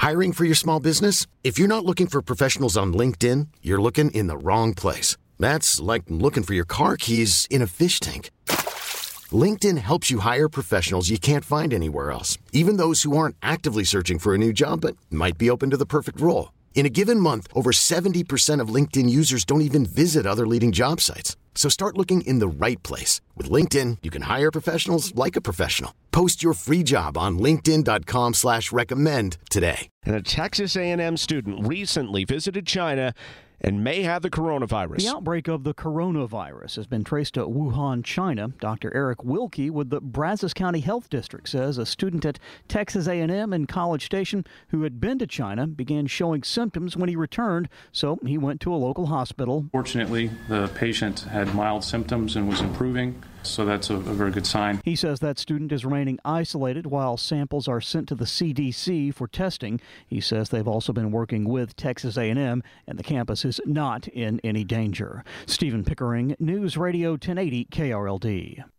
Hiring for your small business? If you're not looking for professionals on LinkedIn, you're looking in the wrong place. That's like looking for your car keys in a fish tank. LinkedIn helps you hire professionals you can't find anywhere else, even those who aren't actively searching for a new job but might be open to the perfect role. In a given month, over 70% of LinkedIn users don't even visit other leading job sites. So start looking in the right place. With LinkedIn, you can hire professionals like a professional. Post your free job on linkedin.com/recommend today. And a Texas A&M student recently visited China and may have the coronavirus. The outbreak of the coronavirus has been traced to Wuhan, China. Dr. Eric Wilkie with the Brazos County Health District says a student at Texas A&M in College Station who had been to China began showing symptoms when he returned, so he went to a local hospital. Fortunately, the patient had mild symptoms and was improving, so that's a very good sign. He says that student is remaining isolated while samples are sent to the CDC for testing. He says they've also been working with Texas A&M, and the campus is not in any danger. Stephen Pickering, News Radio 1080 KRLD.